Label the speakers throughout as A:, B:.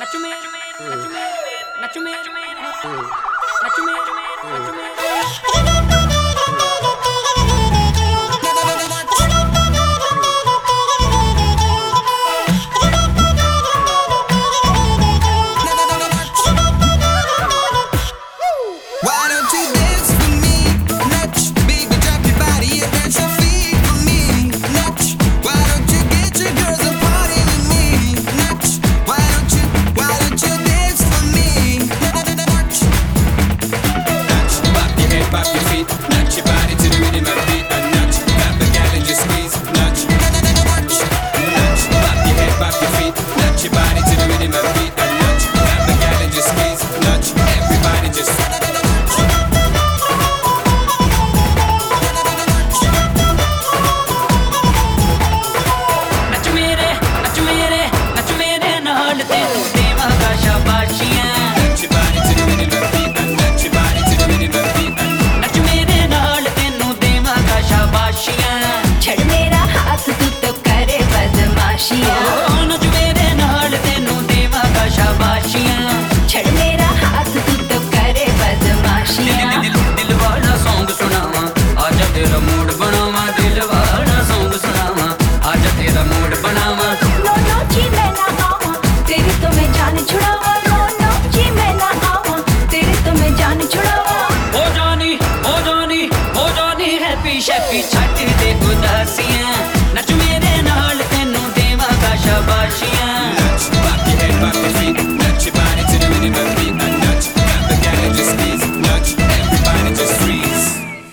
A: शैपी छट दे उदासियां नच मेरे नाल तेनू देवांगा शाबाशियां नच बाकी है बाकी feet nudge your body to the rhythm of beat and nudge got the gal and just squeeze nudge everybody just freeze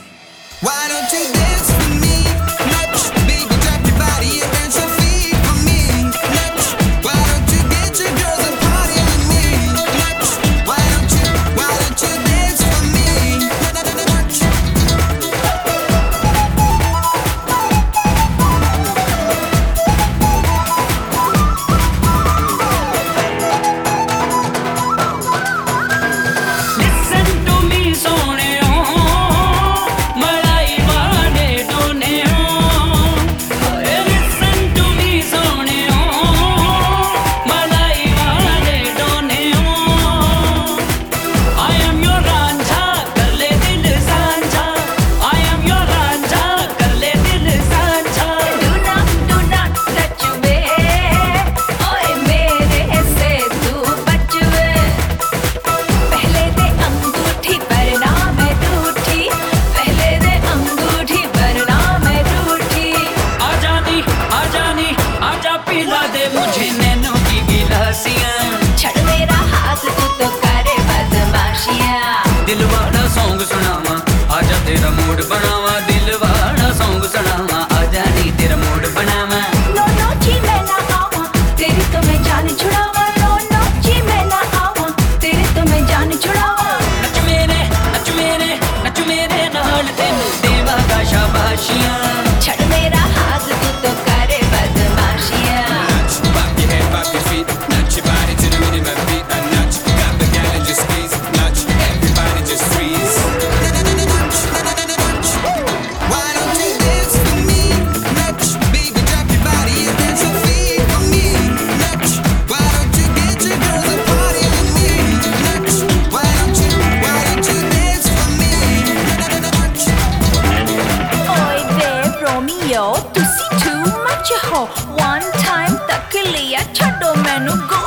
A: why don't you dance with me nudge baby drop your body and dance your feet for me nudge why don't you get your girls and party with me nudge why don't you dance for me nudge मुझे नैनों की गिलासियां छड़ मेरा हाथ तू तो करे बदमाशियां Dilwara song सुनावा आजा तेरा मूड बनावा दिलवाड़ा सॉन्ग सुनावा आजा नी तेरा मूड बनावा नो नो जी मैं ना आवा तेरी तो मैं जान छुड़ावा नो नो जी मैं ना आवा तेरी तो मैं जान छुड़ावा नच मेरे नाल तेनू देवांगा शाबाशियां छड़ मेरा हाथ तू तो करे बदमाशियां nudge your body to the rhythm of beat and nudge got the gal and just squeeze nudge everybody just freeze why don't you dance with me nudge baby drop your body and dance your feet for me nudge why don't you get your girls and party with me nudge why don't you dance for me nudge
B: oi babe Romeo ਤੁਸੀਂ too much ho one time ਤੱਕ ਲਿਆ ਛੱਡੋ ਮੈਨੂੰ go